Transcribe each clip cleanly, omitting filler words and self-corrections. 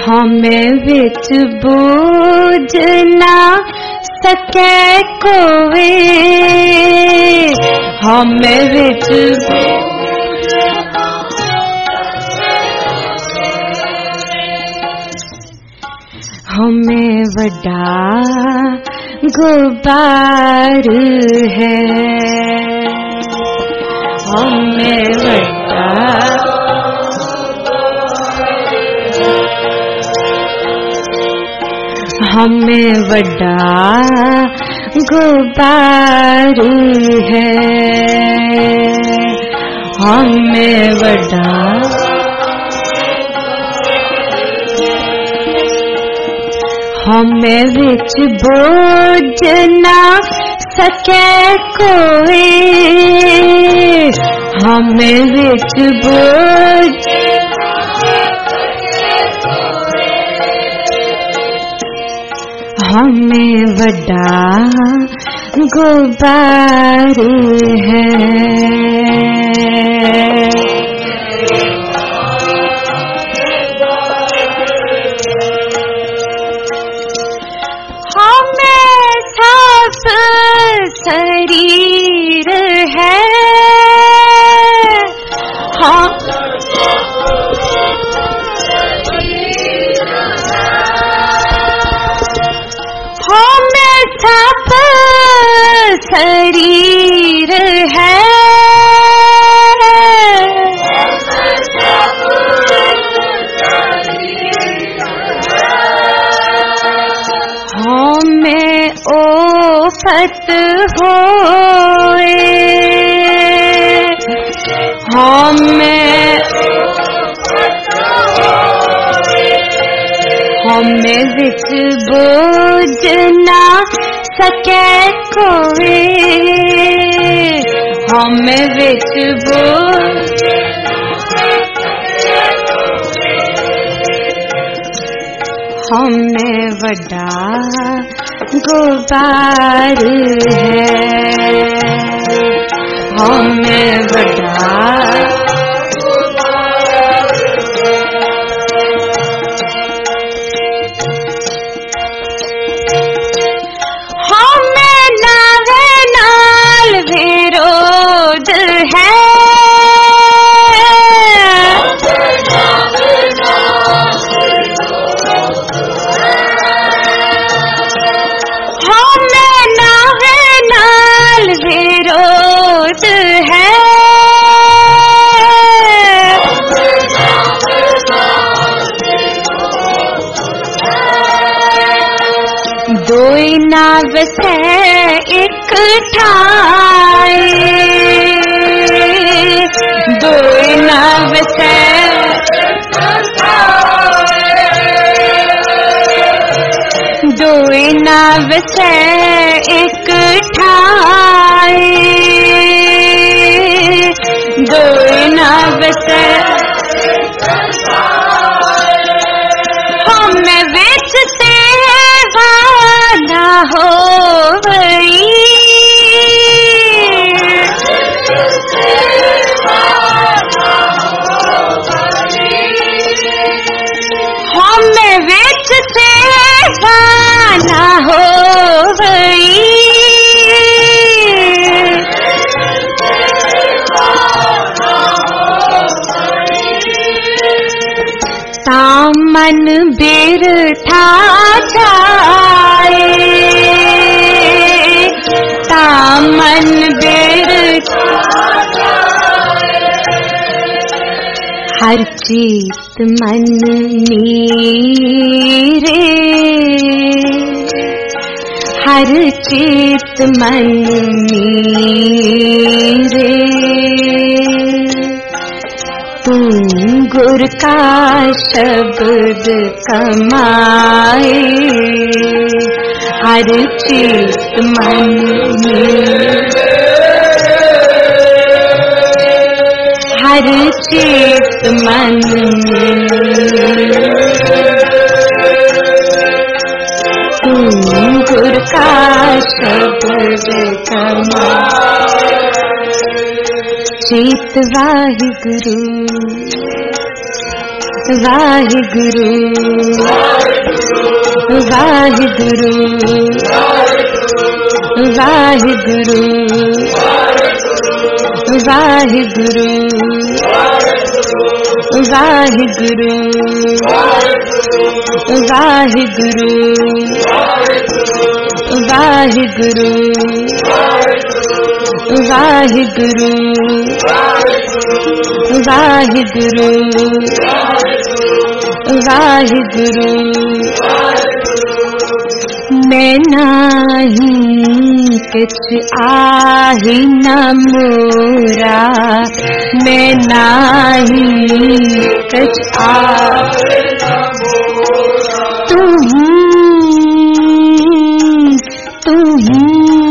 हमें विच बूझ ना सके कोई, हमें विच हमें वड्डा गुबार है, हमें वड्डा हमें वड्डा गुबार है, हमें वड्डा हमें विच बोझ ना सके कोई, हमें विच बोझ हमें वड्डा गुबार है। हमें साफ शरीर है, हमें साफ शरीर है, हमें ओफत होए, हमें विच बोझ ना सके कोई, हमें विच बोझ हमें वड्डा गुबार है, हमें वड्डा हमें नावे नाल विरोध है, विरोध है, दोई नाव से एक ठाए, दोई नाव से दोई नाव से एक ठाए, दोई नाव से हमें विच सेवा ना हो गई, हमें विच सेवा ना हो गई, तामन बिरथा जाए, तामन बिरथा हर चीत मन नीरे, हर चीत मन नीरे, तू गुर का शब्द कमाए, हर चीत मन हर चीत मन तू गुर का शब्द कमाए, चीत वाहिगुरु वाहिगुरु वाहिगुरु वाहिगुरु वाहिगुरु वाहिगुरु वाहिगुरु वाहिगुरु वाहिगुरु वाहिगुरु वाहिगुरु मैं नाही किछ आही न मोरा मैं नाही किछ आही न मोरा तू ही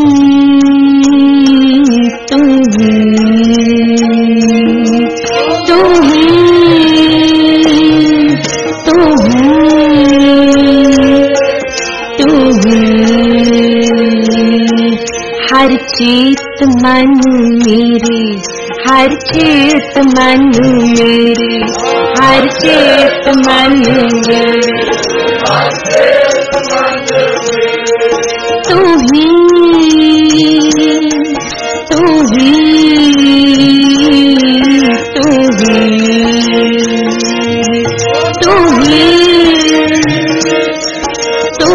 हर चेत मन मेरे हर चेत मन मेरे हर चेत मन मेरे तू ही तू ही तू ही तू ही तू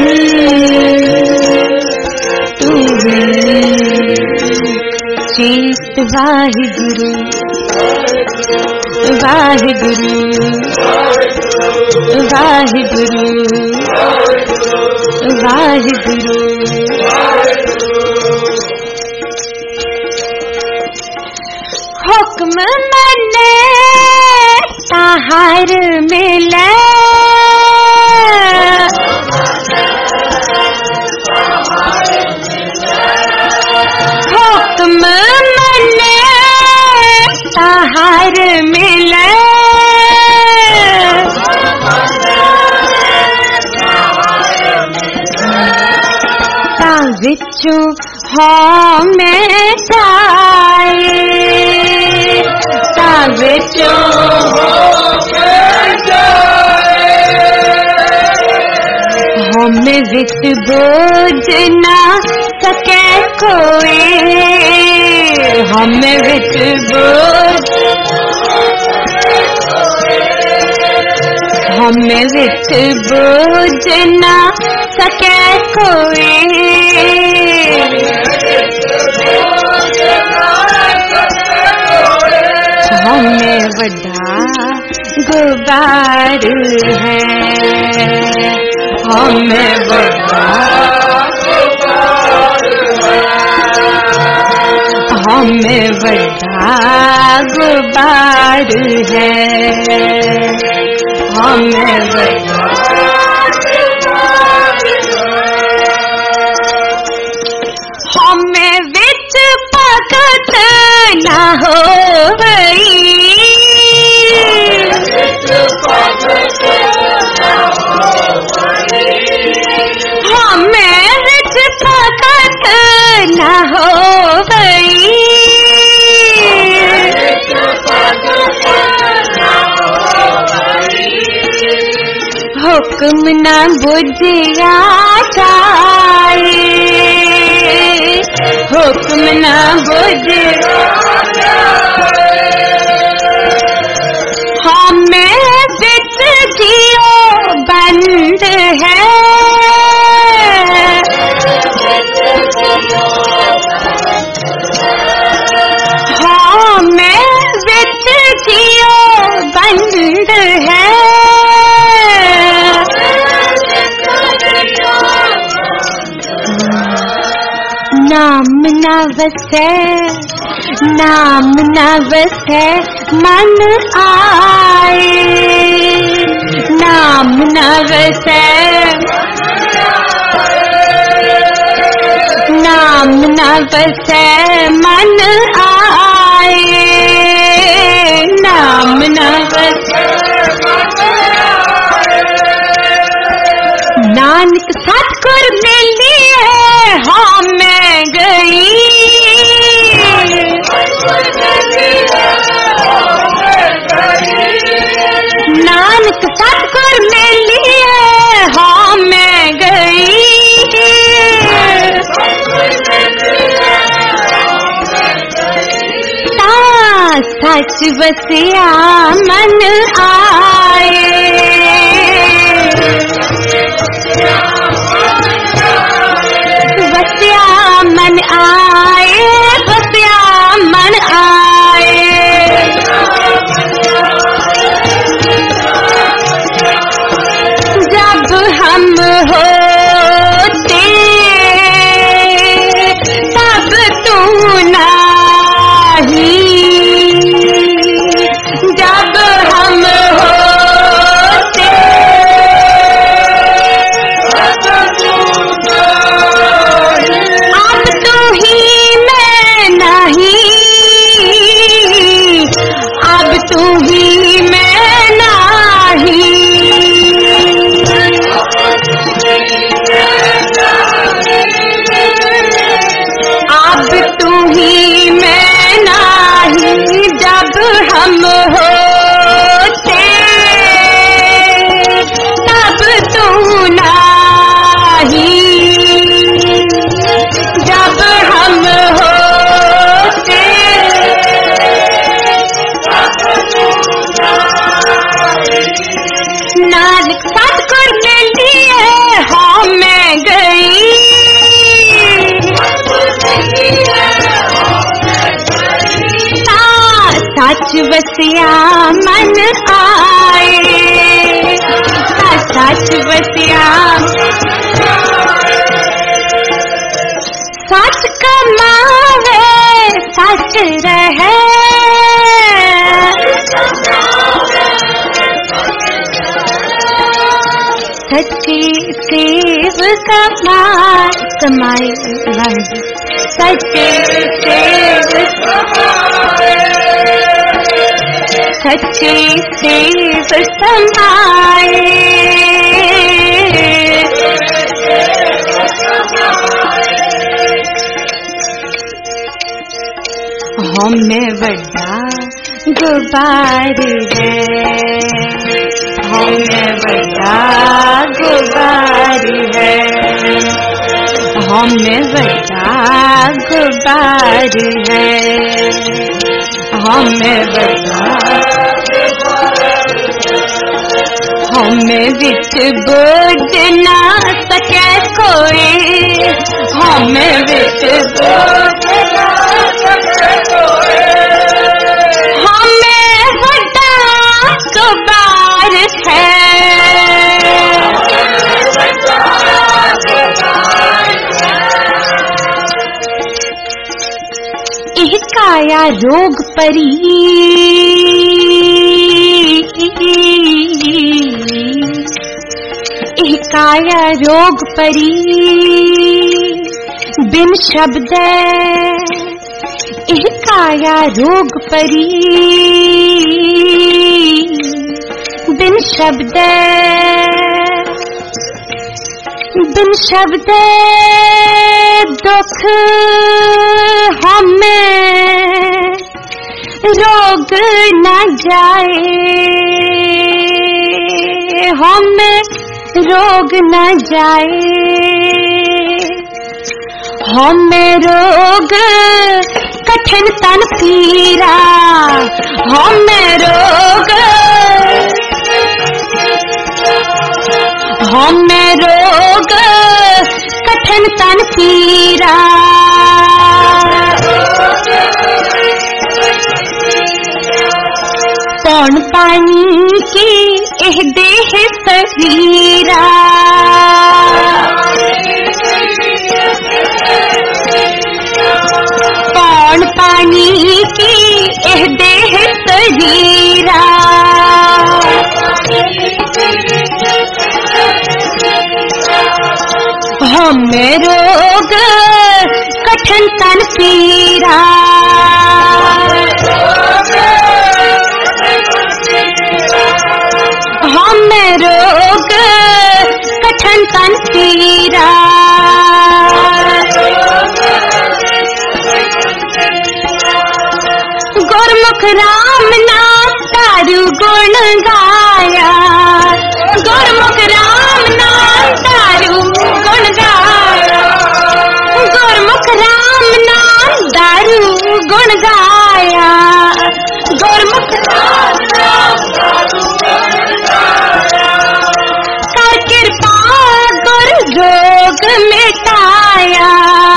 चेत वाहिगुरु वाहिगुरु वाहिगुरु वाहिगुरु हुक्म मने ताहार मिले हुक्म मने ताहार मिले ता विचों हाँ मैं जाए ता विचों हमें विच बोझ ना सके कोई हमें विच बोझ हमें विच बोझ ना सके कोई हमें वड्डा गुबार है हमें वड्डा हमें वड्डा गुबार है हमें वड्डा हमें विच भगत ना हो गई हमें विच भगत ना हो गई हुक्म ना बुझिया जाए हुक्म ना बुझिया हमें विच जियो बंद है हमें विच जियो बंद है नाम न वसे नाम न वसे मन आए नाम न वसे नाम न वसे मन आए नाम न वसे नानक सतगुर मिली है हाँ मैं गई सतगुर मिलिए हाँ मैं गई, सच बसिया मन आए, बसिया मन आए, बसिया मन आए। जब हम होते तब तू नहीं, जब हम होते अब तू ही मैं नहीं, अब तू ही मैं नहीं, अब तू ही मैं नहीं। जब हम होते तब तू नहीं, जब हम होते नानक सतगुर मिलिए हाँ मैं गई, सच बसिया मन आए, सच बसिया सच कमावे सच रहे, सच्ची सेव कमाई सच्ची सेव, सच्ची सेव समाए। हमें बड़ा गुबार है, हमें बड़ा गुबार है, हमें बड़ा गुबार है, हमें बड़ा, हमें बिच बोझ ना सके कोई, हमें बिच बोझ ना सके कोई, हमें बड़ा गुबार है, इह काया रोग परी, इह काया रोग परी, बिन शब्द इह काया रोग परी, बिन शब्द, बिन शब्द दुख हमें रोग न जाए, हमें रोग न जाए, हमें रोग कठिन तन पीरा, हमें रोग, हमें रोग कठिन तन पीरा, पौन पानी की एह देह शरीरा, पौन पानी की एह देह शरीरा, हमें रोग कठिन तन पीरा, हमें रोग कठिन तन पीरा, गुरमुख राम नाम तारू गुण गाया, गुरमुख राम नाम दारू गुण गाया, गुरमुख राम नाम दारू गुण गाया, गुरमुख राम नाम दारू गुण गाया। कर कृपा गुर जोग मिटाया,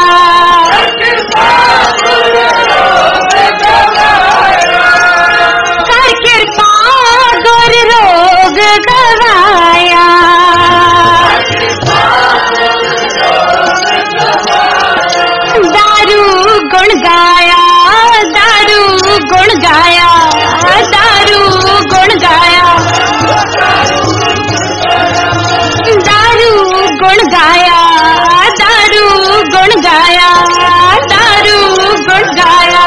कर कृपा गुर रोग गवाया, दारू गुण गाया, दारू गुण गाया, दारू गुण गाया, दारू गुण गाया, दारू गुण गाया, दारू गुण गाया।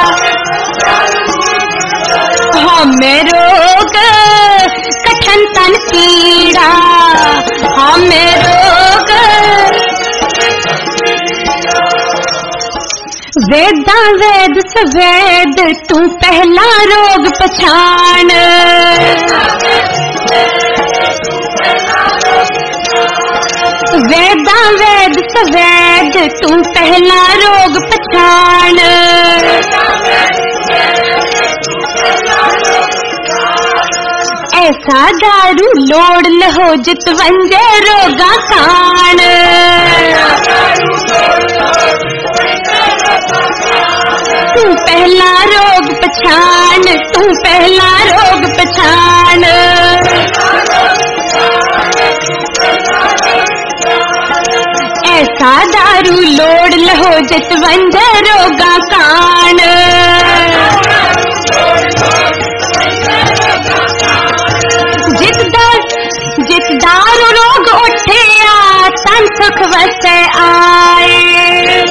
हमें रोग कठन तन पीड़ा, हमें रोग वेदा वेद सवेद तू पहला रोग पछाण, वेदा वेद सवेद तू पहला रोग पछाण, ऐसा दारू लोड़ लहो जितवंजे रोगा कान, तू पहला रोग पछाण, तू पहला रोग पछाण, ऐसा दारू लोड़ लहो जितवंजे रोगा कान, जित दारू रोग उठिया तन सुख वसे आए,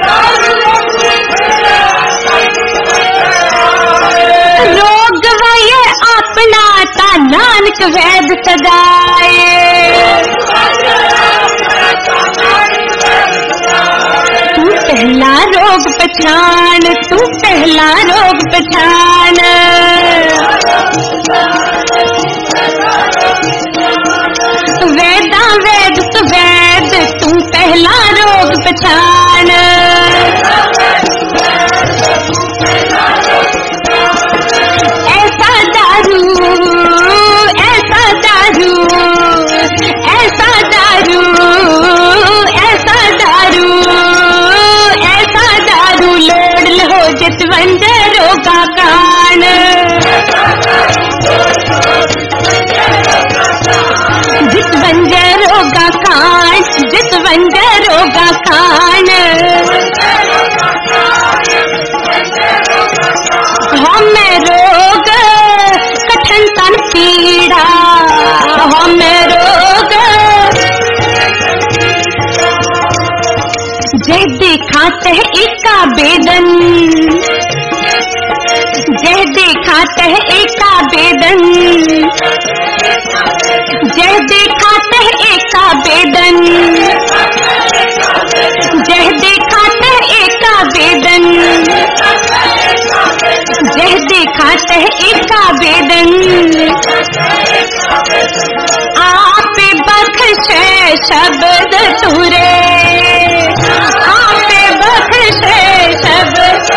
रोग वये अपना ता नानक वैद सदाए, तू पहला रोग पछाण, तू पहला रोग पछाण, वेदा वेद सुवेद तू पहला रोग पछाण, ऐसा दारू, ऐसा दारू, ऐसा दारू, ऐसा दारू, ऐसा दारू लोड़ लो जितवंजे रोगा कान, जितवंजे रोगा कान, जितवंजे रोगा कान, हमें रोग कठन तन पीड़ा, हमें रोग जय दिखाते है एका बेदन, जय दिखाते है एका बेदन, जय दिखाते है एका बेदन, जय दिखाते है एका बेदन, जय दिखाते है एका बेदन, आप बख्शे शब्द तुरे, आप बख्शे शब्द,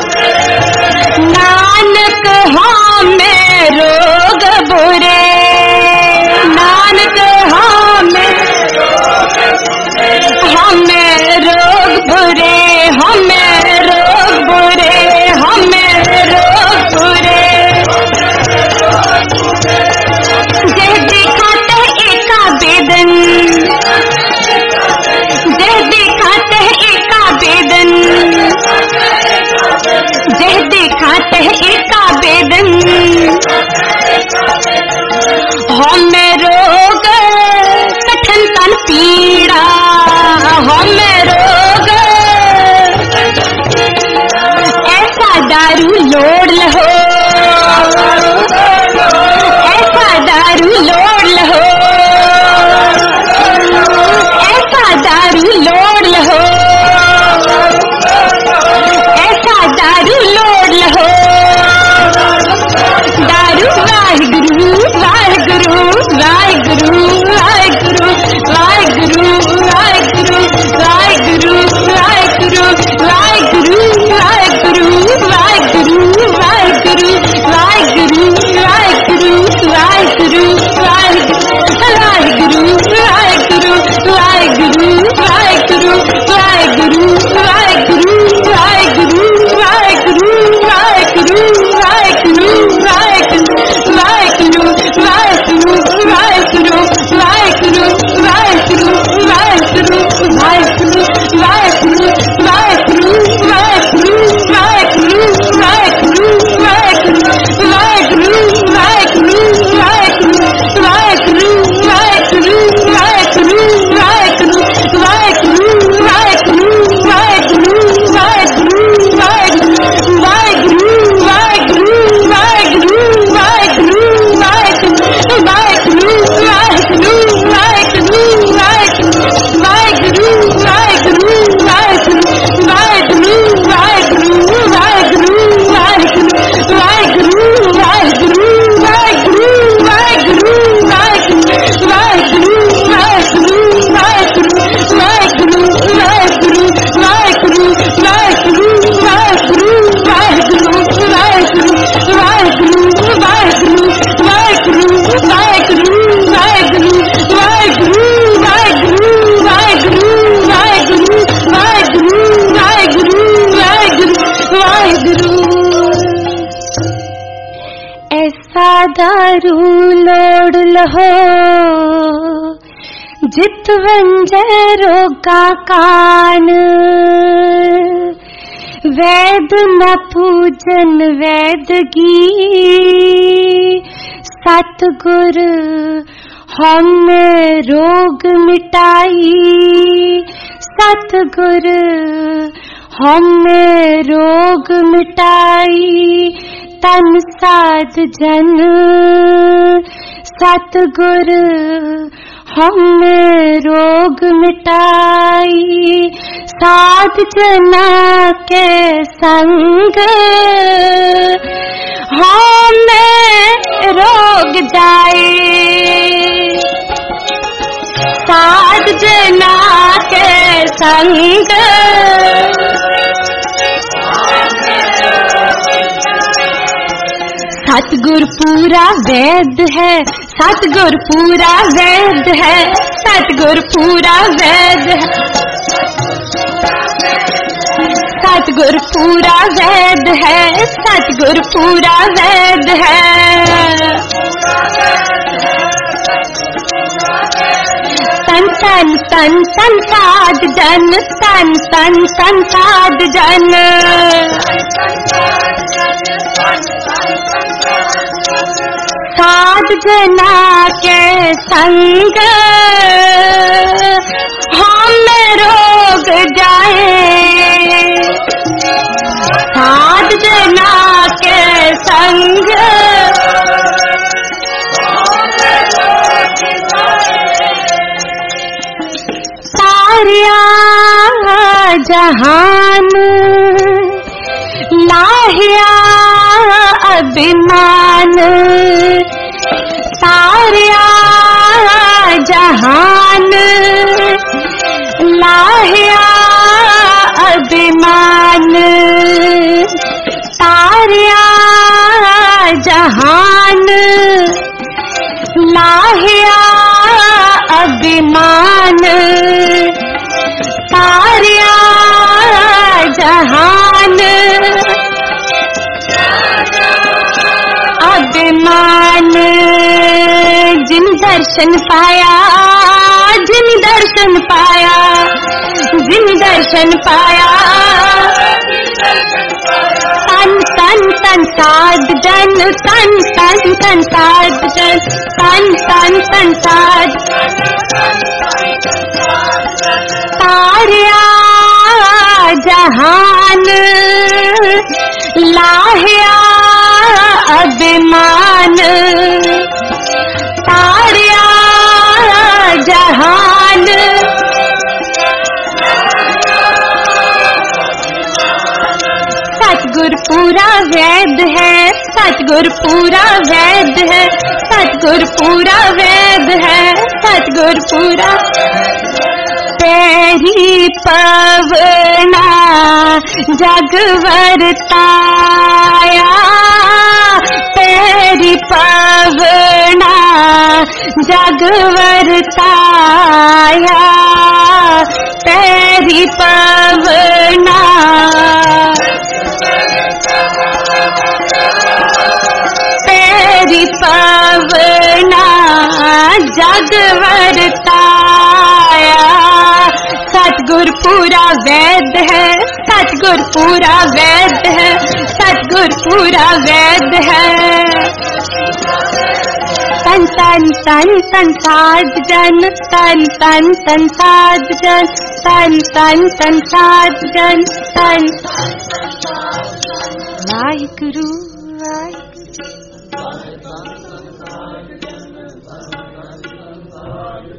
नानक हमें रोग बुरे, नानक हमें रोग बुरे, हमें रोग बुरे, हमें रोग बुरे, जय दिखाते एका बेदन, जय दिखाते एका बेदन, जय दिखाते एका बेदन, हमें रोग कठन तन पीड़ा, हमें रोग ऐसा दारू लोड़ लहो, ऐसा दारू लोड़ लहो, ऐसा दारू लोड़ लहो, ऐसा दारू लोड़ लहो, दारू वाहिगुरु वाहिगुरु वाहिगुरु वाहिगुरु। करू लोड़ लहो जित वंजरो का कान वैद न पूजन वैदगी सतगुर हमें रोग मिटाई सतगुर हमें रोग मिटाई तन साध जन सतगुर हमें रोग मिटाई साध जना के संग हमें रोग जाए साध जना के संग सतगुर पूरा वेद है सतगुर पूरा वेद है सतगुर पूरा वेद है सतगुर पूरा वेद है सतगुर पूरा वेद है तन तन तन तन साध जन तन तन तन साध जन साध जना के संग हम रोग जाए साध जना के संग सारिया जहान लाहिया अभिमान सारिया जहान लाहिया अभिमान सारिया जहान लाहिया अभिमान सारिया जहान अभिमान जिन दर्शन पाया जिन दर्शन पाया जिन दर्शन पाया तन तन तन साध जन तन तन तन साध जन तन तन तन साध सारिया जहान लाहिया अभिमान सारिया जहान सतगुर पूरा वेद है सतगुर पूरा वेद है सतगुर पूरा वेद है सतगुर पूरा तेरी पवना जग वरताया तेरी पवना जग वरताया तेरी पवना तेरी पवना जग वरताया सतगुर पूरा वेद है सतगुर पूरा वेद है सतगुर पूरा वेद है तन तन तन तन साध जन तन तन तन साध जन तन तन तन साध जन तन वाहिगुरु।